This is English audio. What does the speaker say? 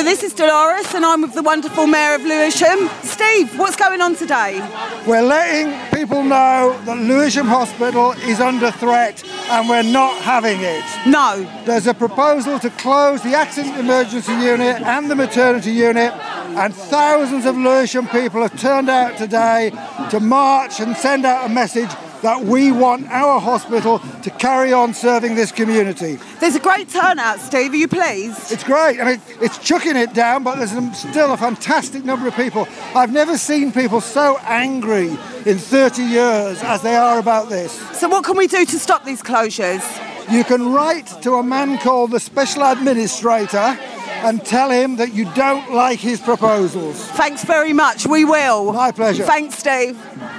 this is Dolores and I'm with the wonderful Mayor of Lewisham. Steve, what's going on today? We're letting people know that Lewisham Hospital is under threat and we're not having it. No. There's a proposal to close the accident emergency unit and the maternity unit, and thousands of Lewisham people have turned out today to march and send out a message that we want our hospital to carry on serving this community. There's a great turnout, Steve. Are you pleased? It's great. I mean, it's chucking it down, but there's still a fantastic number of people. I've never seen people so angry in 30 years as they are about this. So what can we do to stop these closures? You can write to a man called the Special Administrator and tell him that you don't like his proposals. Thanks very much. We will. My pleasure. Thanks, Steve.